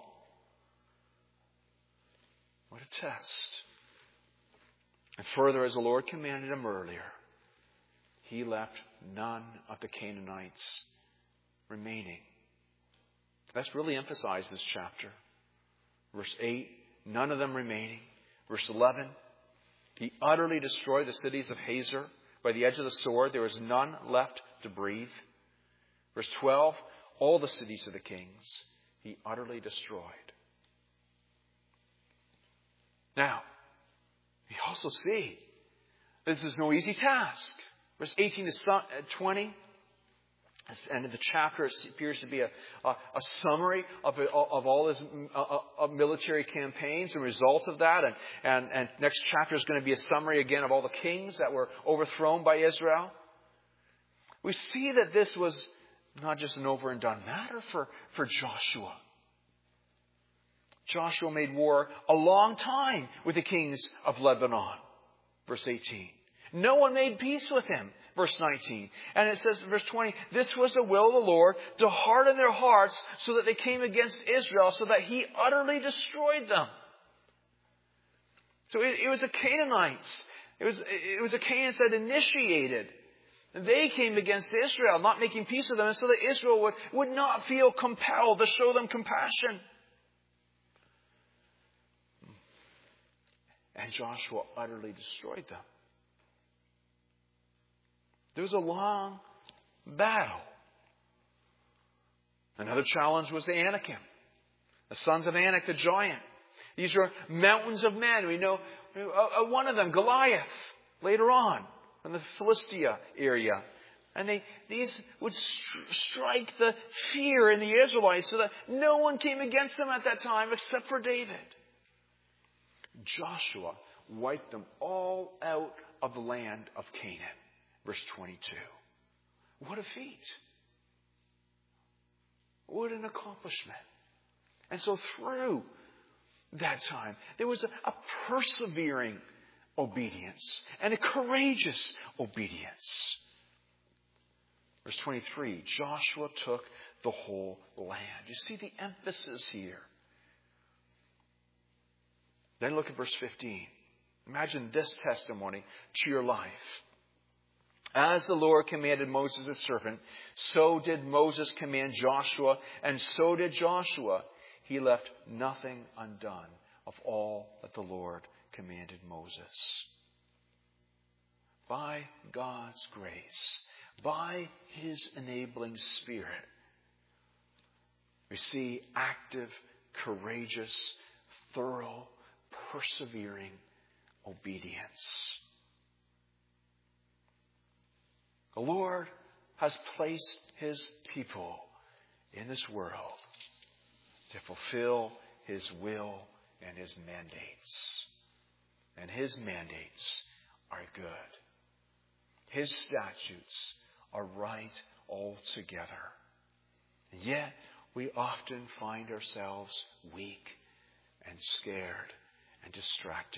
What a test. And further, as the Lord commanded him earlier, he left none of the Canaanites remaining. That's really emphasized this chapter. Verse eight, none of them remaining. Verse eleven, he utterly destroyed the cities of Hazor. By the edge of the sword, there was none left to breathe. Verse twelve, all the cities of the kings he utterly destroyed. Now, we also see this is no easy task. Verse eighteen to twenty, and in the chapter, it appears to be a, a, a summary of, of all his uh, of military campaigns and results of that. And, and, and next chapter is going to be a summary again of all the kings that were overthrown by Israel. We see that this was not just an over and done matter for, for Joshua. Joshua made war a long time with the kings of Lebanon. Verse eighteen. No one made peace with him. Verse nineteen. And it says, verse twenty, this was the will of the Lord to harden their hearts so that they came against Israel, so that he utterly destroyed them. So it, it was the Canaanites. It was, it was the Canaanites that initiated. And they came against Israel, not making peace with them, so that Israel would, would not feel compelled to show them compassion. And Joshua utterly destroyed them. There was a long battle. Another challenge was the Anakim, the sons of Anak, the giant. These are mountains of men. We know uh, one of them, Goliath, later on in the Philistia area. And they these would st- strike the fear in the Israelites so that no one came against them at that time except for David. Joshua wiped them all out of the land of Canaan. Verse twenty-two. What a feat. What an accomplishment. And so through that time, there was a, a persevering obedience and a courageous obedience. Verse twenty-three. Joshua took the whole land. You see the emphasis here. Then look at verse fifteen. Imagine this testimony to your life. As the Lord commanded Moses his servant, so did Moses command Joshua, and so did Joshua. He left nothing undone of all that the Lord commanded Moses. By God's grace, by his enabling Spirit, we see active, courageous, thorough, persevering obedience. The Lord has placed his people in this world to fulfill his will and his mandates. And his mandates are good. His statutes are right altogether. And yet, we often find ourselves weak and scared and distracted.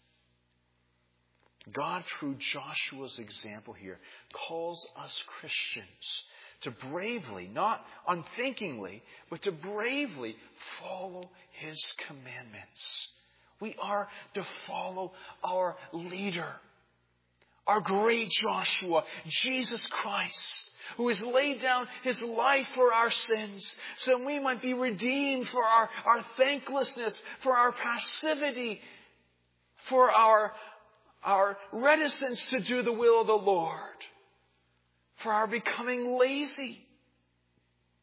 God, through Joshua's example here, calls us Christians to bravely, not unthinkingly, but to bravely follow his commandments. We are to follow our leader, our great Joshua, Jesus Christ, who has laid down his life for our sins, so that we might be redeemed for our, our thanklessness, for our passivity, for our Our reticence to do the will of the Lord, for our becoming lazy.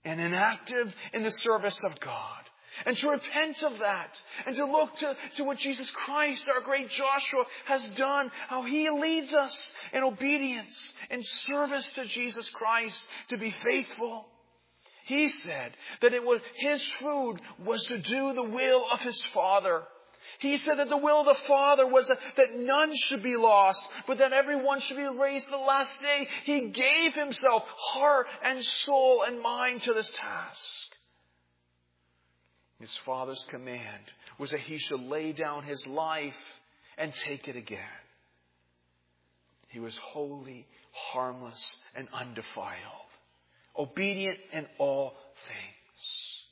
and inactive in the service of God. And to repent of that. And to look to, to what Jesus Christ, our great Joshua, has done. How He leads us in obedience, in service to Jesus Christ, to be faithful. He said that it was His food was to do the will of His Father. He said that the will of the Father was that, that none should be lost, but that everyone should be raised the last day. He gave Himself heart and soul and mind to this task. His Father's command was that He should lay down His life and take it again. He was holy, harmless, and undefiled, obedient in all things.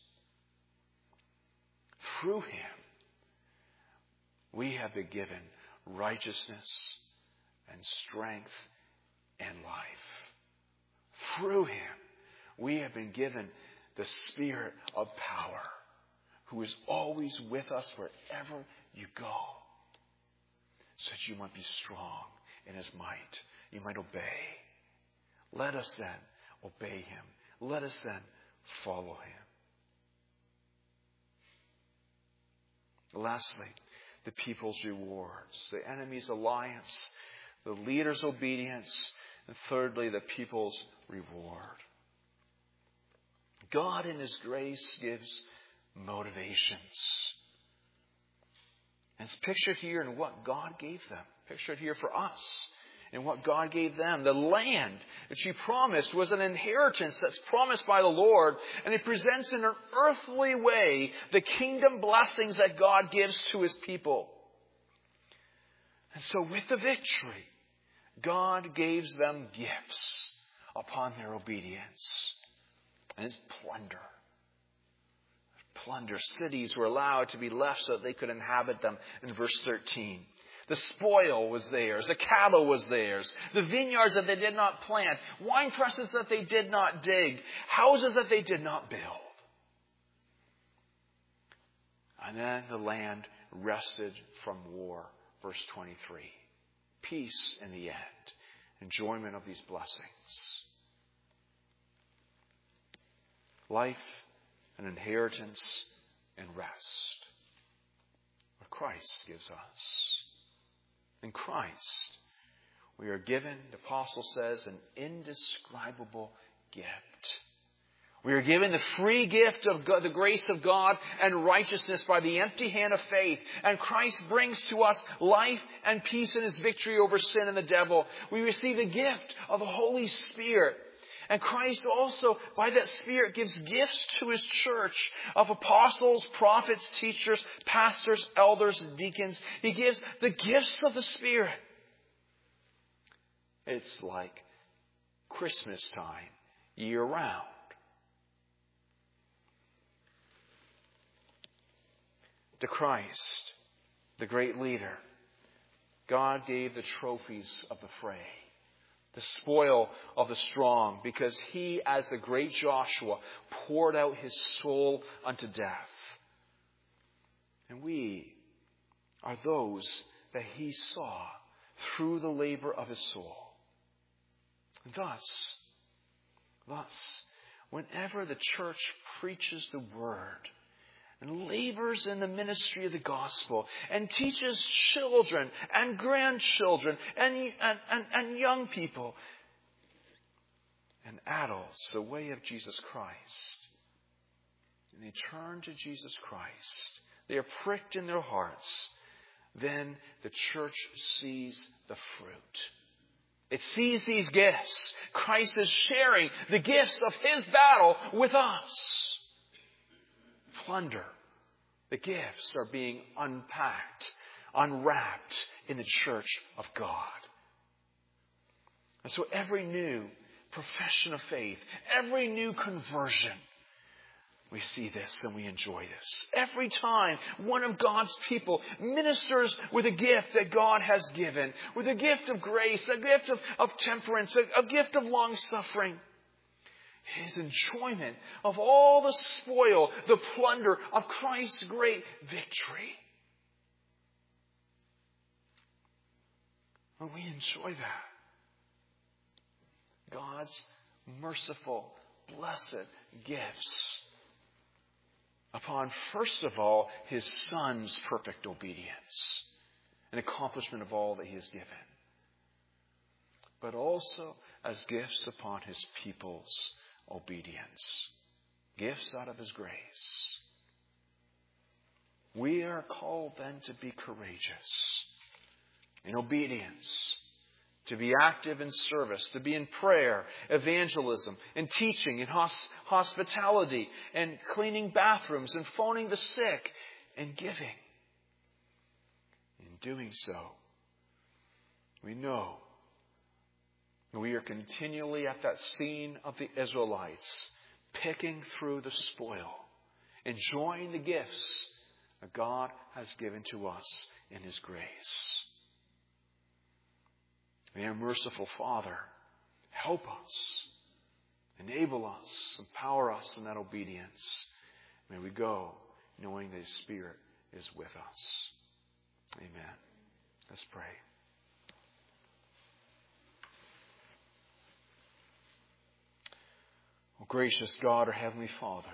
Through Him, we have been given righteousness and strength and life. Through Him, we have been given the Spirit of power, who is always with us wherever you go, so that you might be strong in His might. You might obey. Let us then obey Him. Let us then follow Him. Lastly, the people's rewards, the enemy's alliance, the leader's obedience, and thirdly, the people's reward. God in His grace gives motivations. And it's pictured here in what God gave them. Pictured here for us in what God gave them. The land that He promised was an inheritance that's promised by the Lord. And it presents in an earthly way the kingdom blessings that God gives to His people. And so with the victory, God gives them gifts upon their obedience. And it's plunder. Plunder. Cities were allowed to be left so that they could inhabit them in verse thirteen. The spoil was theirs. The cattle was theirs. The vineyards that they did not plant. Wine presses that they did not dig. Houses that they did not build. And then the land rested from war. Verse twenty-three. Peace in the end. Enjoyment of these blessings. Life, an inheritance, and rest. What Christ gives us. In Christ, we are given, the apostle says, an indescribable gift. We are given the free gift of God, the grace of God and righteousness by the empty hand of faith. And Christ brings to us life and peace in His victory over sin and the devil. We receive the gift of the Holy Spirit. And Christ also, by that Spirit, gives gifts to His church of apostles, prophets, teachers, pastors, elders, and deacons. He gives the gifts of the Spirit. It's like Christmas time, year round. To Christ, the great leader, God gave the trophies of the fray. The spoil of the strong, because He, as the great Joshua, poured out His soul unto death. And we are those that He saw through the labor of His soul. And thus, thus, whenever the church preaches the Word, and labors in the ministry of the gospel, and teaches children and grandchildren and, and, and, and young people and adults the way of Jesus Christ. And they turn to Jesus Christ. They are pricked in their hearts. Then the church sees the fruit. It sees these gifts. Christ is sharing the gifts of His battle with us. Plunder. The gifts are being unpacked, unwrapped in the church of God. And so every new profession of faith, every new conversion, we see this and we enjoy this. Every time one of God's people ministers with a gift that God has given, with a gift of grace, a gift of, of temperance, a, a gift of long-suffering, His enjoyment of all the spoil, the plunder of Christ's great victory. And we enjoy that. God's merciful blessed gifts. Upon, first of all, His Son's perfect obedience and accomplishment of all that He has given. But also as gifts upon His people's obedience. Gifts out of His grace. We are called then to be courageous in obedience, to be active in service, to be in prayer, evangelism, and teaching, and hos- hospitality, and cleaning bathrooms, and phoning the sick, and giving. In doing so, we know we are continually at that scene of the Israelites, picking through the spoil, enjoying the gifts that God has given to us in His grace. May our merciful Father help us, enable us, empower us in that obedience. May we go knowing that His Spirit is with us. Amen. Let's pray. Oh, gracious God, our Heavenly Father,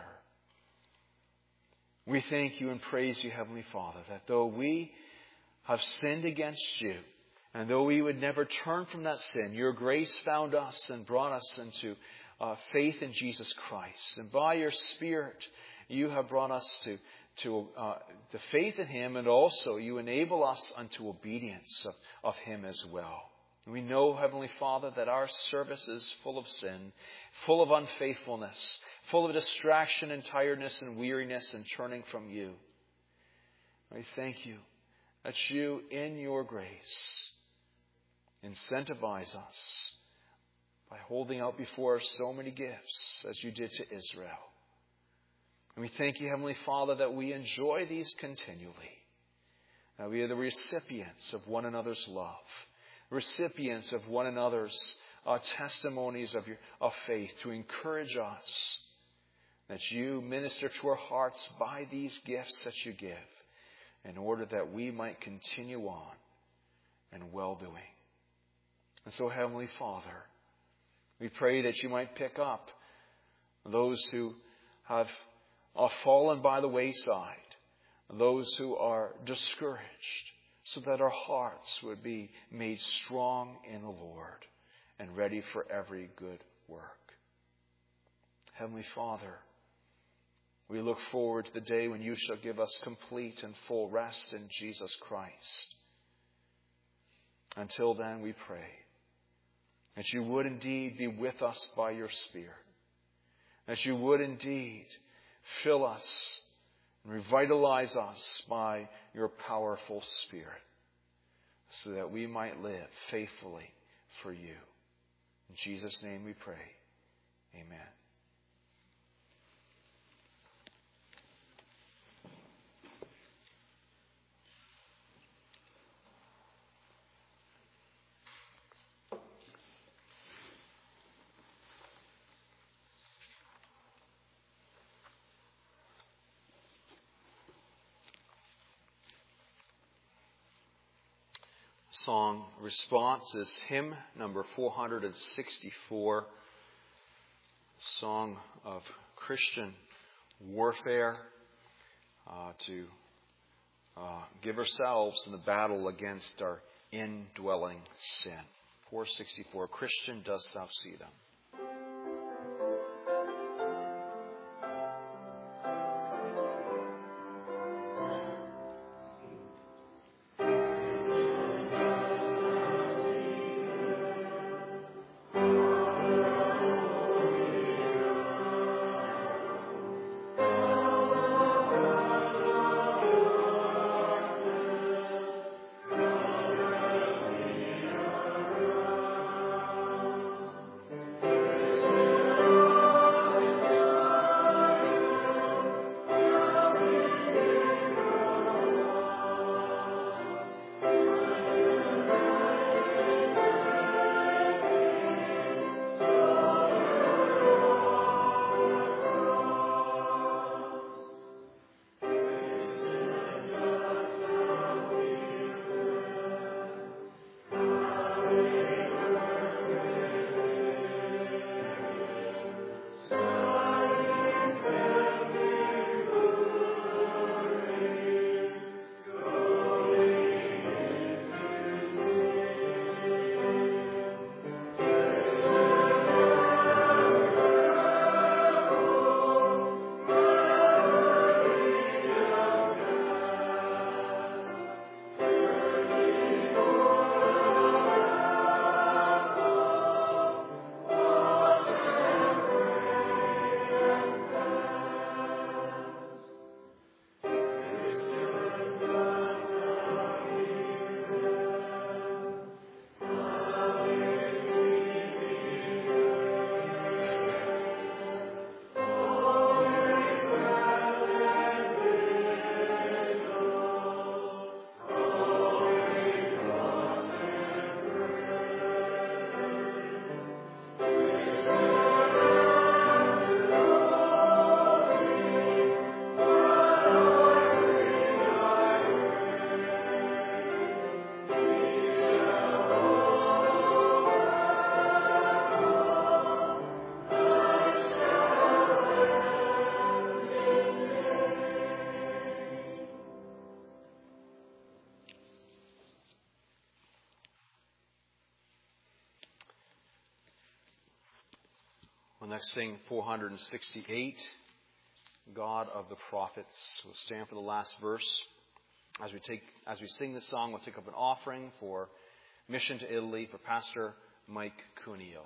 we thank You and praise You, Heavenly Father, that though we have sinned against You, and though we would never turn from that sin, Your grace found us and brought us into uh, faith in Jesus Christ. And by Your Spirit, You have brought us to, to, uh, to faith in Him, and also You enable us unto obedience of, of Him as well. And we know, Heavenly Father, that our service is full of sin, full of unfaithfulness, full of distraction and tiredness and weariness and turning from You. We thank You that You, in Your grace, incentivize us by holding out before us so many gifts as You did to Israel. And we thank You, Heavenly Father, that we enjoy these continually. That we are the recipients of one another's love, recipients of one another's uh, testimonies of, your, of faith to encourage us, that You minister to our hearts by these gifts that You give, in order that we might continue on in well-doing. And so, Heavenly Father, we pray that You might pick up those who have are fallen by the wayside, those who are discouraged, so that our hearts would be made strong in the Lord and ready for every good work. Heavenly Father, we look forward to the day when You shall give us complete and full rest in Jesus Christ. Until then, we pray that You would indeed be with us by Your Spirit, that You would indeed fill us and revitalize us by Your powerful Spirit, so that we might live faithfully for You. In Jesus' name we pray. Amen. Song response is hymn number four hundred sixty-four, song of Christian warfare uh, to uh, give ourselves in the battle against our indwelling sin. four sixty-four, Christian, dost thou see them? Thank you. We'll next sing four hundred sixty-eight, God of the Prophets. We'll stand for the last verse. As we take, as we sing this song, we'll take up an offering for Mission to Italy for Pastor Mike Cuneo.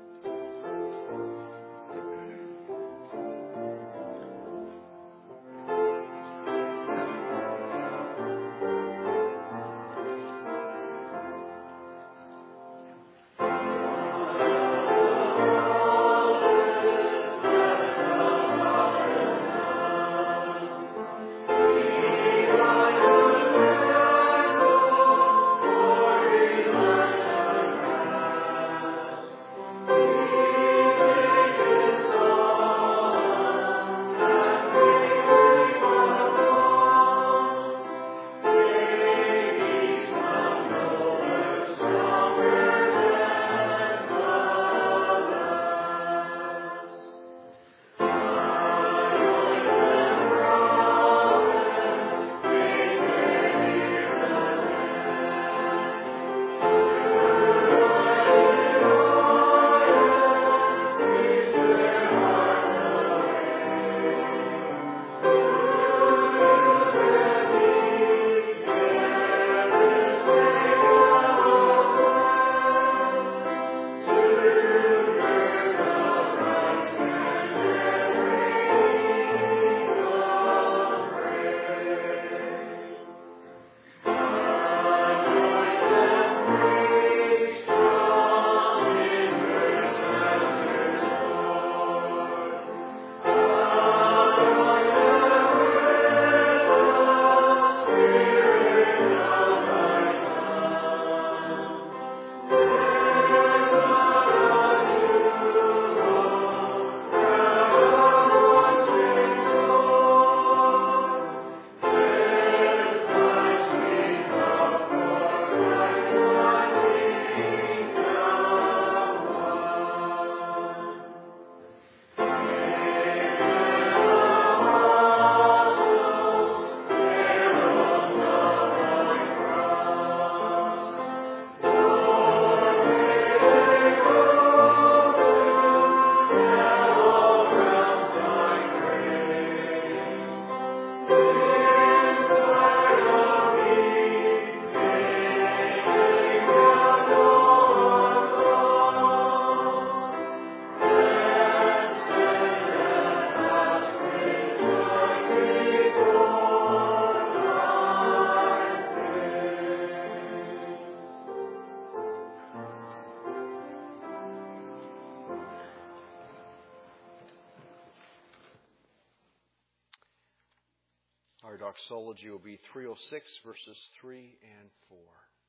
Our doxology will be three oh six, verses three and four.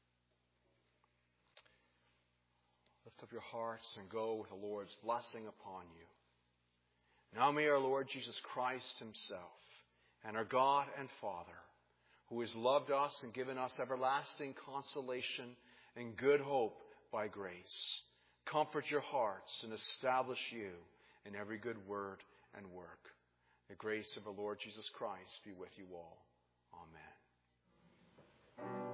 Lift up your hearts and go with the Lord's blessing upon you. Now may our Lord Jesus Christ himself and our God and Father, who has loved us and given us everlasting consolation and good hope by grace, comfort your hearts and establish you in every good word and work. The grace of our Lord Jesus Christ be with you all. Amen.